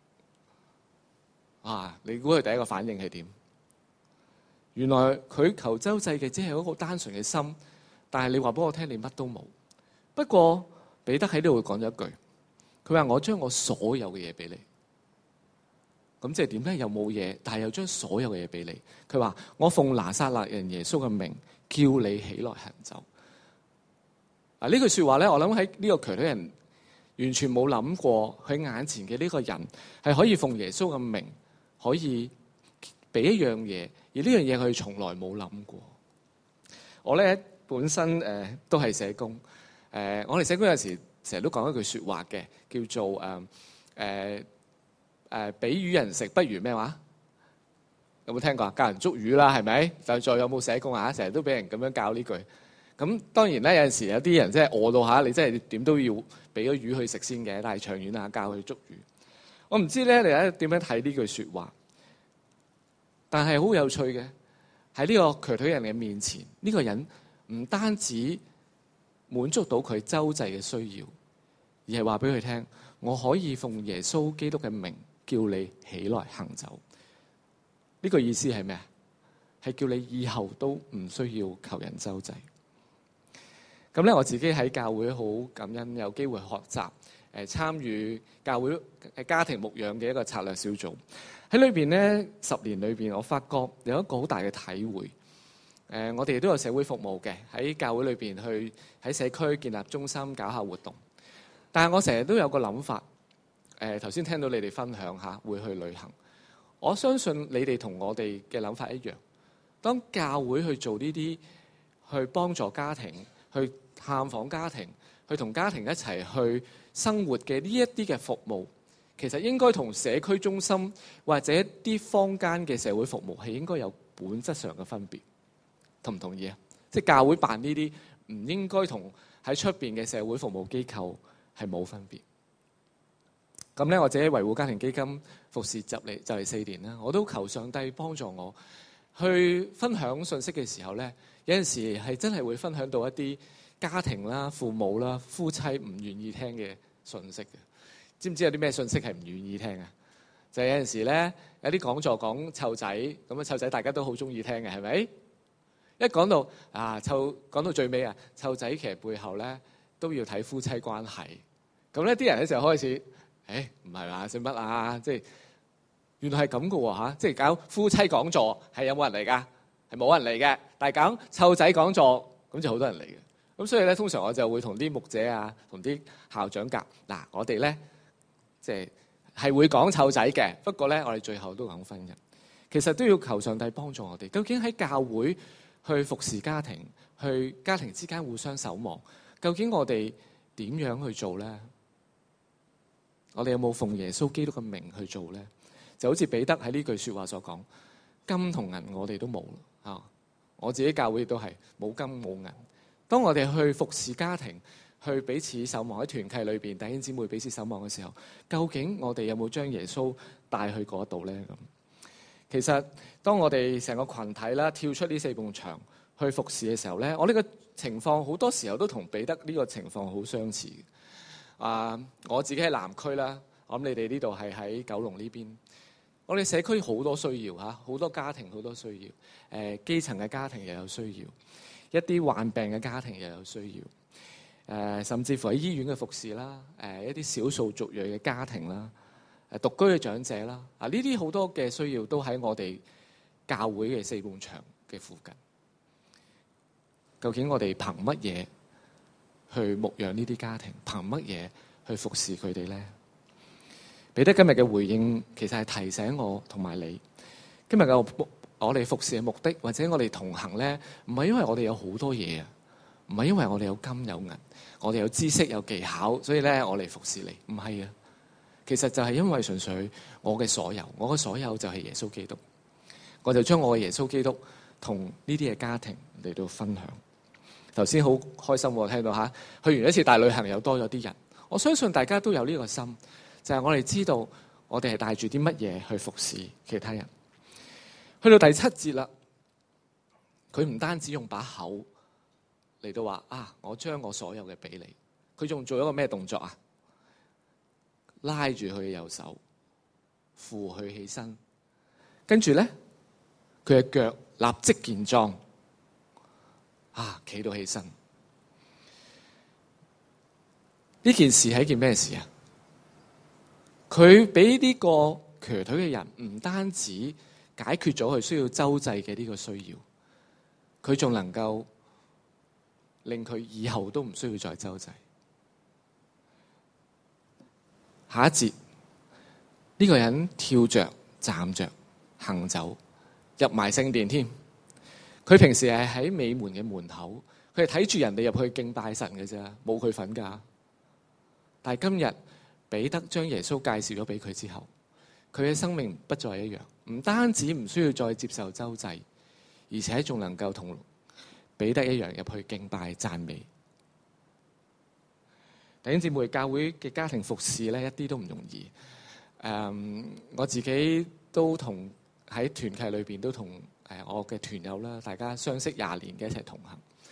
啊！你估佢第一個反應係點？原來佢求周濟嘅只係一個好單純嘅心，但係你話俾我聽，你乜都冇。不過彼得喺呢度講咗一句，佢話：我將我所有嘅嘢俾你。咁即係點咧？又冇嘢，但係又將所有嘅嘢俾你。佢話：我奉拿撒勒人耶穌嘅名，叫你起來行走。嗱，呢句說話咧，我諗喺呢個瘸腿人完全冇諗過，佢眼前嘅呢個人係可以奉耶穌嘅名，可以俾一樣嘢，而呢樣嘢佢從來冇諗過。我咧本身誒、呃、都係社工，誒、呃、我哋社工有時成日都講一句說話嘅，叫做誒誒。呃呃誒，俾魚人食不如咩話？有冇聽過啊？教人捉魚啦，係咪？就再有冇社工啊？成日都俾人咁樣教呢句。咁當然咧，有陣時有啲人真係餓到嚇，你真係點都要俾咗魚去食先嘅。但係長遠啊，教佢捉魚。我唔知咧，你喺點樣睇呢句説話？但係好有趣嘅，喺呢個瘸腿人嘅面前，呢、呢個人唔單止滿足到佢周濟嘅需要，而係話俾佢聽，我可以奉耶穌基督嘅名叫你起來行走。呢個意思係咩啊？係叫你以後都唔需要求人周濟。咁咧，我自己喺教會好感恩有機會學習誒參與教會誒家庭牧養嘅一個策略小組。喺裏邊咧，十年裏邊，我發覺有一個好大嘅體會。誒，我哋都有社會服務嘅，喺教會裏邊去喺社區建立中心搞下活動。但係我成日都有個諗法，誒頭先聽到你哋分享下會去旅行，我相信你哋同我哋嘅諗法一樣。當教會去做呢啲去幫助家庭、去探訪家庭、去同家庭一齊去生活嘅呢一啲嘅服務，其實應該同社區中心或者啲坊間嘅社會服務係應該有本質上嘅分別。同唔同意啊？即係教會辦呢啲唔應該同喺出邊嘅社會服務機構係冇分別。咁咧，我自己維護家庭基金服侍就嚟就嚟四年啦，我都求上帝幫助我去分享信息嘅時候咧，有陣時係真係會分享到一啲家庭啦、父母啦、夫妻唔願意聽嘅信息嘅。知唔知有啲咩信息係唔願意聽啊？就係有陣時咧，有啲講座講湊仔，咁啊湊仔大家都好中意聽嘅，係咪？一講到啊湊講到最尾啊，湊仔其實背後咧都要睇夫妻關係。咁咧啲人咧就開始，誒唔係嘛？做乜啊？即係原來係咁嘅喎嚇！即係搞夫妻講座係有冇人嚟㗎？係冇人嚟嘅。但係搞湊仔講座咁就好多人嚟嘅。咁所以咧，通常我就會同啲牧者啊，同啲校長夾嗱，我哋咧即係係會講湊仔嘅，不過咧我哋最後都講婚姻。其實都要求上帝幫助我哋。究竟喺教會去服侍家庭，去家庭之間互相守望，究竟我哋點樣去做咧？我哋有冇奉耶穌基督嘅名去做咧？就好似彼得喺呢句說話所講，金同銀我哋都冇啊！我自己教會亦都係冇金冇銀。當我哋去服侍家庭，去彼此守望，喺團契裏邊弟兄姊妹彼此守望嘅時候，究竟我哋有冇將耶穌帶去嗰度咧？咁其實當我哋成個群體啦跳出呢四埲牆去服侍嘅時候咧，我呢個情況好多時候都同彼得呢個情況好相似。啊，我自己喺南區啦，我諗你哋呢度係喺九龍呢邊。我哋社區好多需要嚇，好多家庭好多需要。誒，基層嘅家庭又有需要，一啲患病嘅家庭又有需要。誒，甚至乎喺醫院嘅服侍啦，誒一啲少數族裔嘅家庭啦。誒獨居嘅長者啦，啊呢啲好多嘅需要都喺我哋教會嘅四埲牆嘅附近。究竟我哋憑乜嘢去牧養呢啲家庭？憑乜嘢去服侍佢哋咧？彼得今日嘅回應其實係提醒我同埋你，今日嘅我哋服侍嘅目的，或者我哋同行咧，唔係因為我哋有好多嘢啊，唔係因為我哋有金有銀，我哋有知識有技巧，所以咧我嚟服侍你，唔係啊。其實就係因為純粹我嘅所有，我嘅所有就係耶穌基督，我就將我嘅耶穌基督同呢啲嘅家庭嚟到分享。頭先好開心喎，聽到嚇，去完一次大旅行又多咗啲人。我相信大家都有呢個心，就係我哋知道我哋係帶住啲乜嘢去服侍其他人。去到第七節啦，佢唔單止用把口嚟到話啊，我將我所有嘅俾你，佢仲做一個咩動作啊？拉住佢嘅右手，扶佢起身，跟住咧，佢嘅腳立即健壯，啊，企到起身。呢件事係一件咩事啊？佢俾呢個瘸腿嘅人唔單止解決咗佢需要周濟嘅呢個需要，佢仲能夠令佢以後都唔需要再周濟。下一節，呢個人跳着、站着、行走，入埋聖殿添。佢平時係喺美門嘅門口，佢係睇住人哋入去敬拜神嘅啫，冇佢份㗎。但係今日彼得將耶穌介紹咗俾佢之後，佢嘅生命不再一樣，唔單止唔需要再接受周濟，而且仲能夠同彼得一樣入去敬拜讚美。弟兄姊妹，教會嘅家庭服侍咧，一啲都唔容易。誒、um，我自己都同喺團契裏邊都同誒我嘅團友啦，大家相識廿年嘅一齊同行。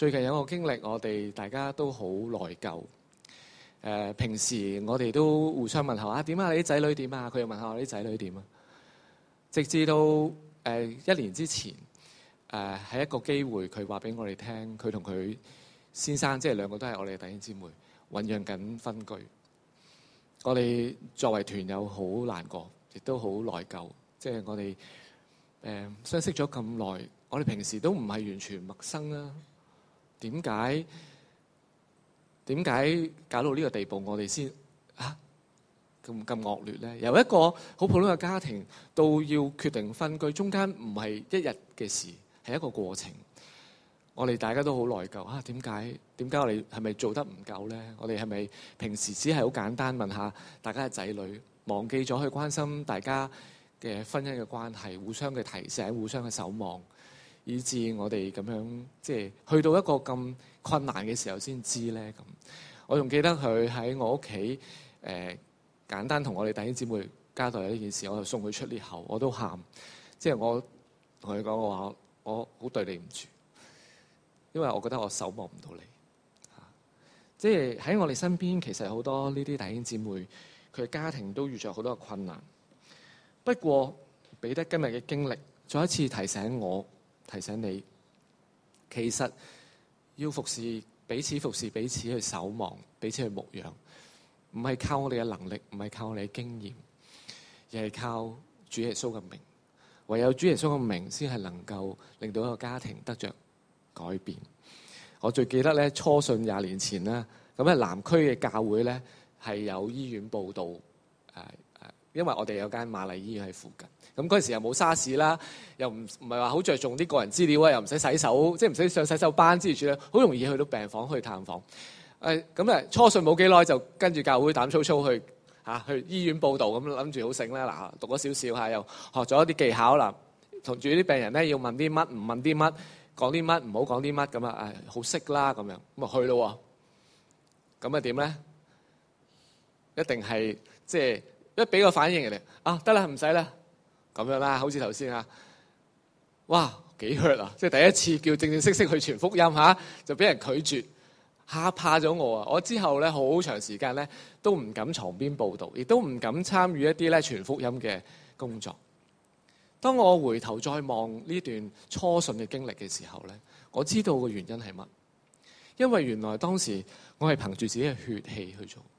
最近有個經歷，我哋大家都好內疚。誒、呃，平時我哋都互相問候啊，點啊？你啲仔女點啊？佢又問下我啲仔女點啊？直至到誒、呃、一年之前，誒、呃、係一個機會，佢話俾我哋聽，佢同佢先生，即係兩個都係我哋嘅弟兄姊妹，醖釀緊分居。我哋作為團友好難過，亦都好內疚。即係我哋誒、呃、相識咗咁耐，我哋平時都唔係完全陌生啦。點解？點解搞到呢個地步，我哋先啊咁咁惡劣咧？由一個好普通嘅家庭到要決定分居，中間唔係一日嘅事，係一個過程。我哋大家都好內疚啊！點解？點解我哋係咪做得唔夠咧？我哋係咪平時只係好簡單問下大家嘅仔女，忘記咗去關心大家嘅婚姻嘅關係，互相嘅提醒，互相嘅守望，以致我哋咁樣即係去到一個咁困難嘅時候先知咧。咁我仲記得佢喺我屋企誒簡單同我哋弟兄姊妹交代呢件事，我就送佢出列後，我都喊，即係我同佢講嘅話，我好對你唔住，因為我覺得我守望唔到你。即係喺我哋身邊，其實好多呢啲弟兄姊妹，佢嘅家庭都遇着好多困難。不過彼得今日嘅經歷，再一次提醒我，提醒你，其實要服侍彼此，服侍彼此去守望，彼此去牧養，唔係靠我哋嘅能力，唔係靠我哋嘅經驗，而係靠主耶穌嘅名。唯有主耶穌嘅名，先係能夠令到一個家庭得着改變。我最記得咧，初信廿年前啦，咁喺南區嘅教會咧係有醫院報道，誒誒，因為我哋有間瑪麗醫院喺附近。咁嗰陣時又冇沙士啦，又唔唔係話好着重啲個人資料啊，又唔使洗手，即係唔使上洗手班之類咧，好容易去到病房去探訪。誒咁誒，初信冇幾耐就跟住教會膽粗粗去嚇、啊、去醫院報道，咁諗住好醒啦。嗱，讀咗少少嚇，又學咗一啲技巧啦，同住啲病人咧要問啲乜，唔問啲乜。講啲乜唔好講啲乜咁啊！誒，好識啦咁樣，咁啊去咯喎，咁啊點咧？一定係即係一俾個反應人哋啊，得啦，唔使啦，咁樣啦，好似頭先啊，哇幾 hurt 啊！即係第一次叫正正式式去傳福音嚇，就俾人拒絕，嚇怕咗我啊！我之後咧好長時間咧都唔敢床邊報道，亦都唔敢參與一啲咧傳福音嘅工作。當我回頭再望呢段初信嘅經歷嘅時候咧，我知道個原因係乜？因為原來當時我係憑住自己嘅血氣去做，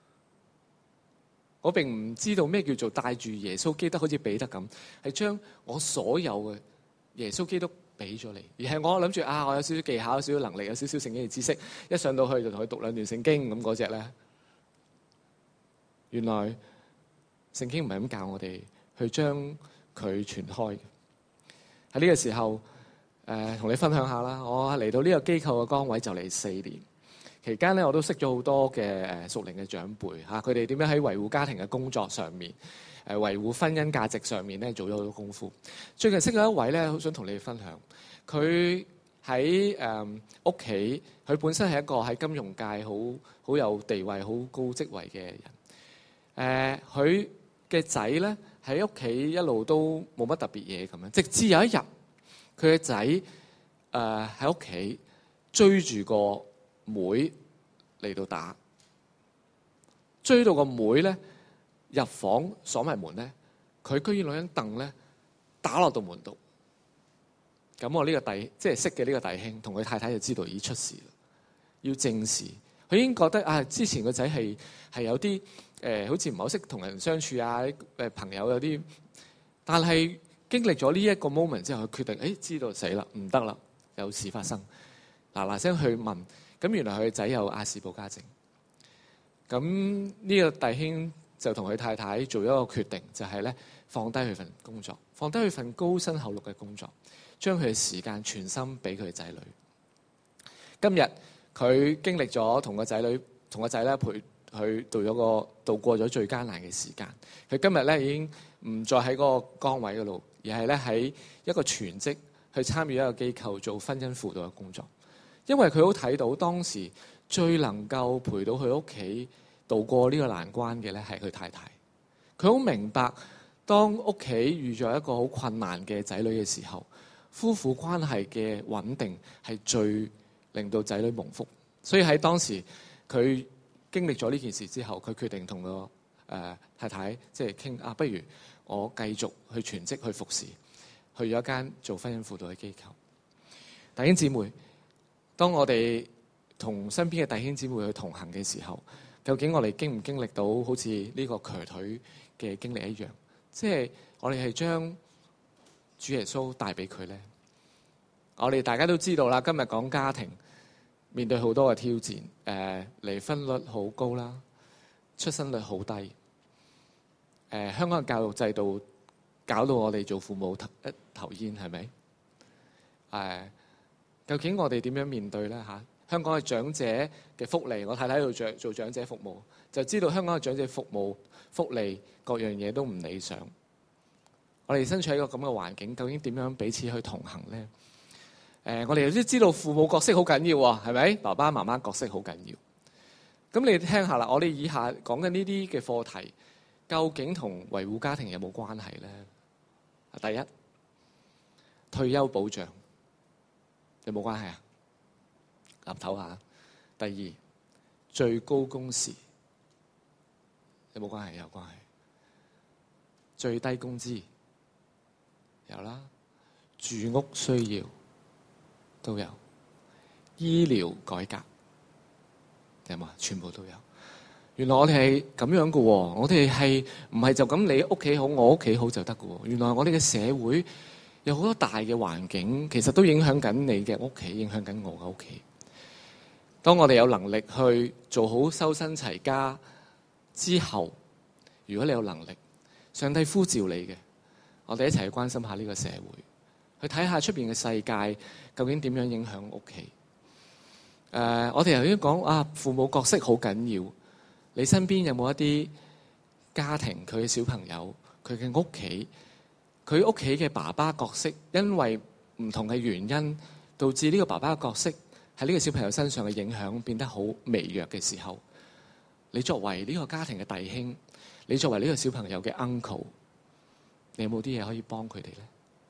我並唔知道咩叫做帶住耶穌基督，好似彼得咁，係將我所有嘅耶穌基督俾咗你，而係我諗住啊，我有少少技巧、有少少能力、有少少聖經嘅知識，一上到去就同佢讀兩段聖經咁嗰隻咧。原來聖經唔係咁教我哋去將佢傳開。喺呢個時候，誒、呃、同你分享下啦。我嚟到呢個機構嘅崗位就嚟四年，期間咧我都識咗好多嘅誒屬靈嘅長輩嚇，佢哋點樣喺維護家庭嘅工作上面，誒維護婚姻價值上面咧做咗好多功夫。最近識咗一位咧，好想同你哋分享。佢喺誒屋企，佢、呃、本身係一個喺金融界好好有地位、好高職位嘅人。誒、呃，佢嘅仔咧喺屋企一路都冇乜特別嘢咁樣，直至有一日，佢嘅仔誒喺屋企追住個妹嚟到打，追到個妹咧入房鎖埋門咧，佢居然攞張凳咧打落到門度。咁我呢個弟即係識嘅呢個弟兄，同佢太太就知道已經出事啦，要正視。佢已經覺得啊，之前個仔係係有啲誒、呃，好似唔係好識同人相處啊，誒朋友有啲，但係經歷咗呢一個 moment 之後，佢決定誒、哎、知道死啦，唔得啦，有事發生，嗱嗱聲去問，咁原來佢個仔有亞氏保加症，咁呢個弟兄就同佢太太做一個決定，就係、是、咧放低佢份工作，放低佢份高薪厚祿嘅工作，將佢嘅時間全心俾佢嘅仔女。今日佢經歷咗同個仔女，同個仔咧陪佢度咗個度過咗最艱難嘅時間。佢今日咧已經唔再喺嗰個崗位嗰度，而係咧喺一個全職去參與一個機構做婚姻輔導嘅工作。因為佢好睇到當時最能夠陪到佢屋企度過呢個難關嘅咧係佢太太。佢好明白當屋企遇咗一個好困難嘅仔女嘅時候，夫婦關係嘅穩定係最令到仔女蒙福。所以喺當時佢經歷咗呢件事之後，佢決定同個誒、呃、太太即係傾啊，不如我繼續去全職去服侍，去咗一間做婚姻輔導嘅機構。弟兄姊妹，當我哋同身邊嘅弟兄姊妹去同行嘅時候，究竟我哋經唔經歷到好似呢個瘸腿嘅經歷一樣？即係我哋係將主耶穌帶俾佢咧。我哋大家都知道啦，今日講家庭，面對好多嘅挑戰，誒、呃、離婚率好高啦，出生率好低。誒、呃、香港嘅教育制度搞到我哋做父母一頭煙，係咪？誒、呃、究竟我哋點樣面對咧嚇？香港嘅長者嘅福利，我太太喺度做做長者服務，就知道香港嘅長者服務福利各樣嘢都唔理想。我哋身處喺一個咁嘅環境，究竟點樣彼此去同行咧？誒、呃，我哋都知道父母角色好緊要喎，係咪？爸爸媽媽角色好緊要。咁你聽下啦，我哋以下講緊呢啲嘅課題，究竟同維護家庭有冇關係咧？第一，退休保障有冇關係啊？岌頭下。第二，最高工時有冇關係？有關係。最低工資有啦，住屋需要都有，醫療改革有冇？全部都有。原來我哋係咁樣嘅喎，我哋係唔係就咁你屋企好，我屋企好就得嘅喎？原來我哋嘅社會有好多大嘅環境，其實都影響緊你嘅屋企，影響緊我嘅屋企。當我哋有能力去做好修身齊家之後，如果你有能力，上帝呼召你嘅，我哋一齊去關心下呢個社會，去睇下出邊嘅世界究竟點樣影響屋企。誒、呃，我哋頭先講啊，父母角色好緊要。你身邊有冇一啲家庭，佢嘅小朋友，佢嘅屋企，佢屋企嘅爸爸角色，因為唔同嘅原因，導致呢個爸爸嘅角色喺呢個小朋友身上嘅影響變得好微弱嘅時候，你作為呢個家庭嘅弟兄，你作為呢個小朋友嘅 uncle， 你有冇啲嘢可以幫佢哋咧？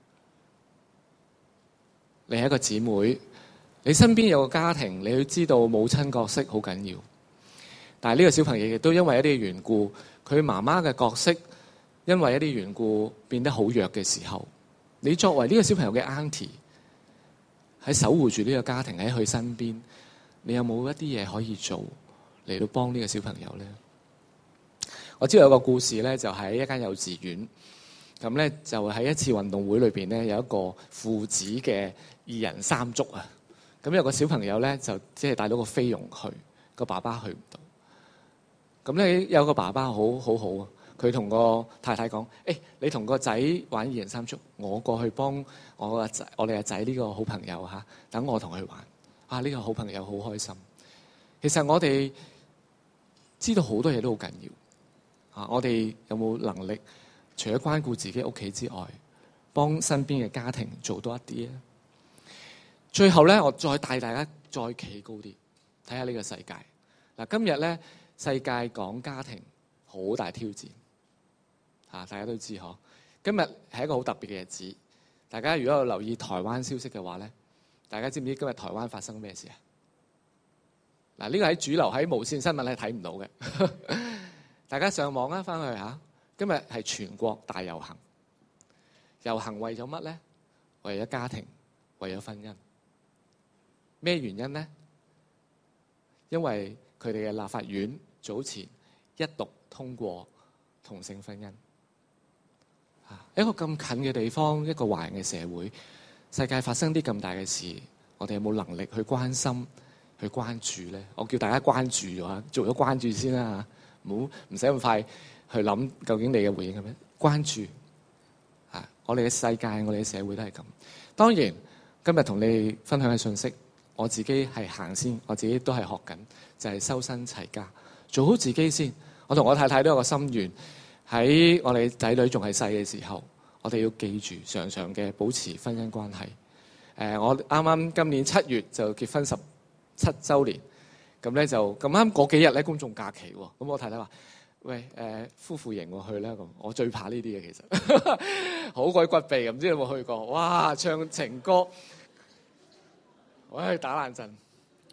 你係一個姊妹，你身邊有個家庭，你要知道母親角色好緊要。但係呢個小朋友亦都因為一啲緣故，佢媽媽嘅角色因為一啲緣故變得好弱嘅時候，你作為呢個小朋友嘅 auntie， 喺守護住呢個家庭喺佢身邊，你有冇一啲嘢可以做嚟到幫呢個小朋友咧？我知道有個故事咧，就喺一間幼稚園，咁咧就喺一次運動會裏邊咧，有一個父子嘅二人三足啊，咁有個小朋友咧就即係帶到個菲傭去，個爸爸去唔到。咁咧有個爸爸好好好啊，佢同個太太講：誒、欸，你同個仔玩二人三足，我過去幫我個仔，我哋個仔呢個好朋友嚇，等我同佢玩。啊，呢、這個好朋友好開心。其實我哋知道好多嘢都好緊要啊！我哋有冇能力，除咗關顧自己屋企之外，幫身邊嘅家庭做多一啲咧？最後咧，我再帶大家再企高啲，睇下呢個世界。嗱，今日咧。世界講家庭好大挑戰，大家都知嗬。今日係一個好特別嘅日子，大家如果有留意台灣消息嘅話咧，大家知唔知今日台灣發生咩事啊？嗱，呢個喺主流喺無線新聞係睇唔到嘅，大家上網啊，翻去嚇。今日係全國大遊行，遊行為咗乜咧？為咗家庭，為咗婚姻。咩原因咧？因為佢哋嘅立法院早前一讀通過同性婚姻，一個咁近嘅地方，一個華人嘅社會，世界發生啲咁大嘅事，我哋有冇能力去關心、去關注咧？我叫大家關注咗，做咗關注先啦，唔好唔使咁快去諗究竟你嘅回應係咩？關注啊！我哋嘅世界，我哋嘅社會都係咁。當然，今日同你分享嘅信息。我自己係行先，我自己都係學緊，就係、是、修身齊家，做好自己先。我同我太太都有個心願，喺我哋仔女仲係細嘅時候，我哋要記住常常嘅保持婚姻關係。誒、呃，我啱啱今年七月就結婚十七週年，咁咧就咁啱嗰幾日咧公眾假期喎。咁我太太話：喂，誒、呃、夫婦營我去啦。咁我最怕呢啲嘢，其實好鬼骨痹，唔知你有冇去過？哇，唱情歌。我去打冷震，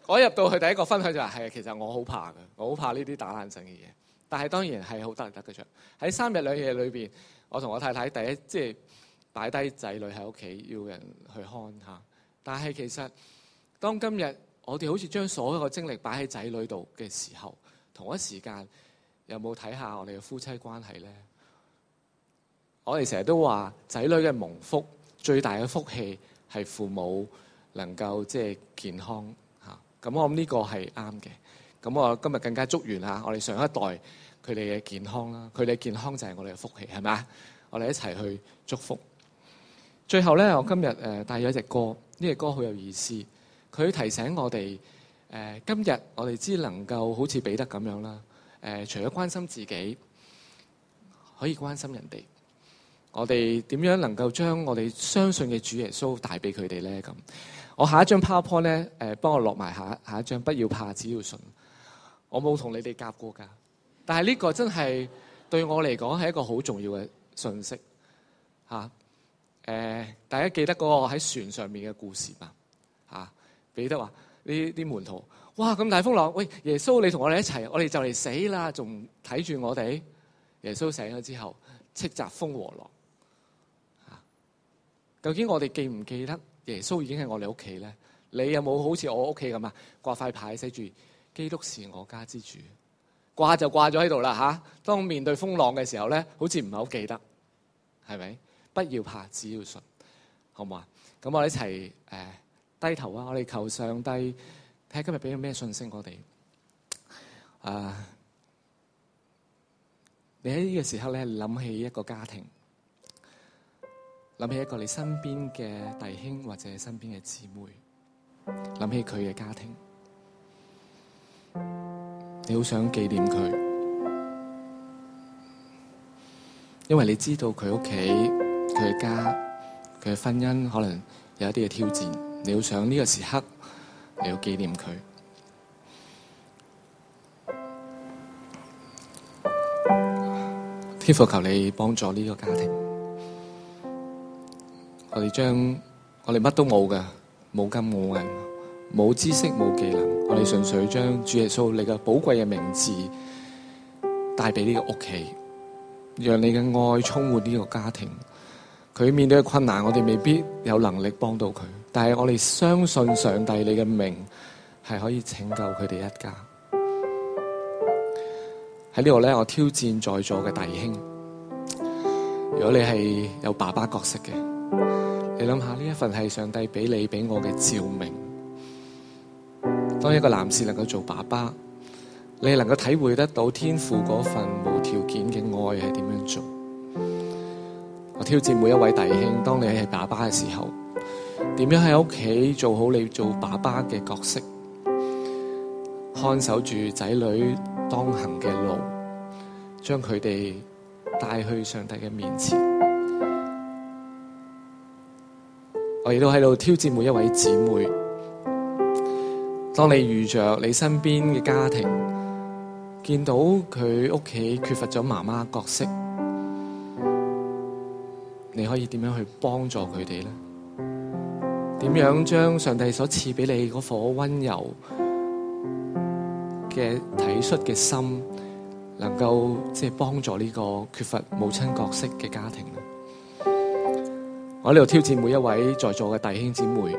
我入到去第一個分享就係、係，其實我好怕嘅，我好怕呢啲打冷震嘅嘢。但係當然係好得嚟得嘅啫。喺三日兩夜裏邊，我同我太太第一即係擺低仔女喺屋企，要人去看下。但係其實當今日我哋好似將所有嘅精力擺喺仔女度嘅時候，同一時間有冇睇下我哋嘅夫妻關係咧？我哋成日都話仔女嘅蒙福最大嘅福氣係父母能夠即係健康嚇。咁我諗呢個係啱嘅。咁我今日更加祝願下我哋上一代佢哋嘅健康啦，佢哋嘅健康就係我哋嘅福氣，係咪啊？我哋一齊去祝福。最後咧，我今日誒帶咗一隻歌，呢隻歌好有意思。佢提醒我哋誒，今日我哋只能夠好似彼得咁樣啦。誒，除咗關心自己，可以關心人哋。我哋點樣能夠將我哋相信嘅主耶穌帶俾佢哋咧？咁我下一張 PowerPoint 咧，誒幫我落埋下下一張，不要怕，只要信。我冇同你哋夾過㗎，但係呢個真係對我嚟講係一個好重要嘅信息嚇。誒、啊呃，大家記得嗰個喺船上面嘅故事嘛？嚇、啊，彼得話呢啲門徒，哇咁大風浪，喂耶穌你同我哋一齊，我哋就嚟死啦，仲睇住我哋。耶穌醒咗之後，斥責風和浪。究竟我哋記唔記得耶穌已經喺我哋屋企咧？你有冇好似我屋企咁啊？掛塊牌寫住基督是我家之主，掛就掛咗喺度啦嚇。當面對風浪嘅時候咧，好似唔係好記得，係咪？不要怕，只要信，好唔好啊？咁我哋一齊誒、呃、低頭啊！我哋求上帝睇下今日俾咗咩信息我哋啊！你喺呢個時刻咧，諗起一個家庭。諗起一個你身邊嘅弟兄或者身邊嘅姊妹，諗起佢嘅家庭，你好想紀念佢，因為你知道佢屋企、佢嘅家、佢嘅婚姻可能有一啲嘅挑戰，你好想呢個時刻你要紀念佢。天父，求你幫助呢個家庭。我哋將我哋乜都冇嘅，冇金冇銀，冇知識冇技能，我哋純粹將主耶穌你嘅寶貴嘅名字帶俾呢個屋企，讓你嘅愛充滿呢個家庭。佢面對嘅困難，我哋未必有能力幫到佢，但係我哋相信上帝你嘅名係可以拯救佢哋一家。喺呢度咧，我挑戰在座嘅弟兄，如果你係有爸爸角色嘅，你諗下呢一份係上帝俾你俾我嘅召命。當一個男士能夠做爸爸，你能夠體會得到天父嗰份無條件嘅愛係點樣做。我挑戰每一位弟兄，當你係爸爸嘅時候，點樣喺屋企做好你做爸爸嘅角色，看守住仔女當行嘅路，將佢哋帶去上帝嘅面前。我亦都喺度挑戰每一位姊妹，當你遇着你身邊嘅家庭，見到佢屋企缺乏咗媽媽角色，你可以點樣去幫助佢哋咧？點樣將上帝所賜俾你嗰顆溫柔嘅體恤嘅心，能夠即係幫助呢個缺乏母親角色嘅家庭咧？我喺呢度挑戰每一位在座嘅弟兄姊妹，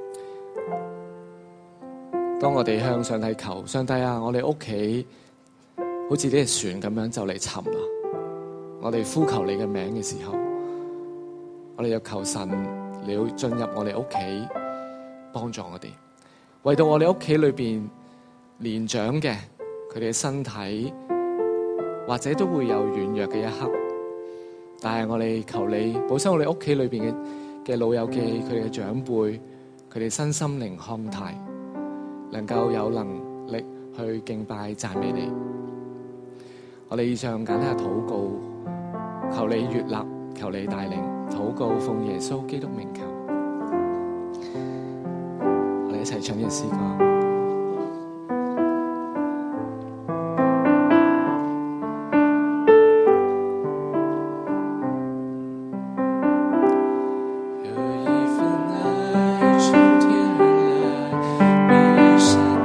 當我哋向上帝求，上帝啊，我哋屋企好似呢隻船咁樣就嚟沉啦，我哋呼求你嘅名嘅時候，我哋就求神你要進入我哋屋企幫助我哋，為到我哋屋企裏邊年長嘅佢哋嘅身體或者都會有軟弱嘅一刻。但係我哋求你保守我哋屋企裏邊嘅嘅老友記，佢哋嘅長輩，佢哋身心靈康泰，能夠有能力去敬拜讚美你。我哋以上簡單嘅禱告，求你悅納，求你帶領，禱告奉耶穌基督名求。我哋一齊唱呢首詩歌。 有一份愛從天而來，比山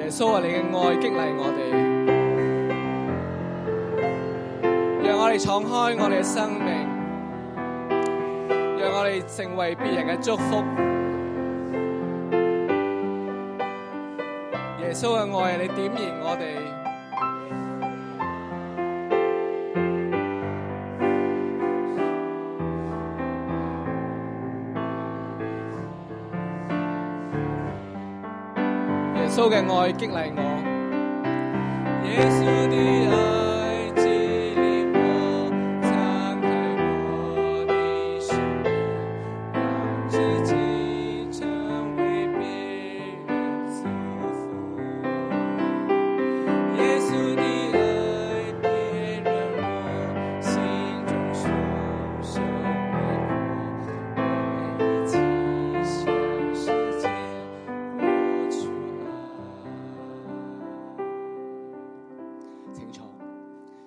耶穌啊，你嘅愛激勵我哋，讓我哋敞開我哋嘅生命，讓我哋成為別人嘅祝福。耶穌嘅愛，你點燃我哋。耶穌嘅愛激勵我，耶穌的愛。